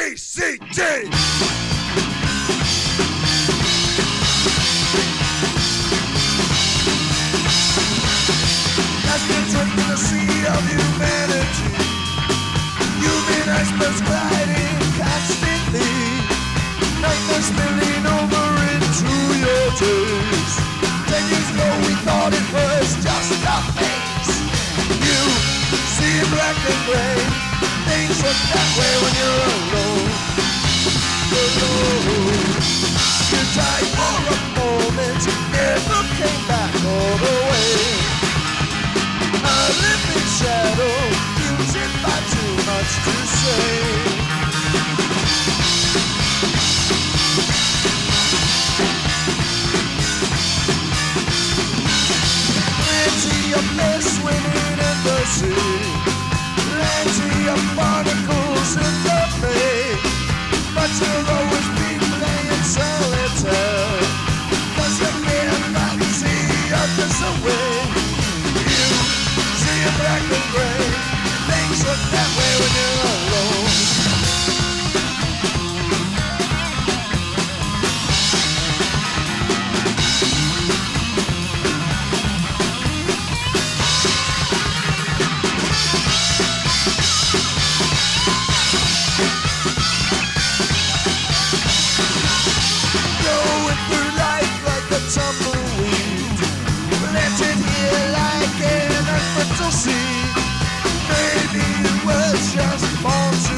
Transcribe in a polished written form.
ACT! Lost in the sea of humanity. Human icebergs gliding constantly. Nightmares spilling over into your days. 10 years ago we thought it was just a phase. You see it black and gray. Things look that way when you're alone. Alone. You died for a moment, never came back all the way. A living shadow, muted by too much to say. Plenty of bliss swimming in the sea. Plenty of barnacles in the bay. But you'll always be playing solitaire. 'Cause you cannot see others away. You see it black and gray. Things look that way when you're alone. Going through life like a tumbleweed, planted here like an unfertile seed. Maybe it was just born to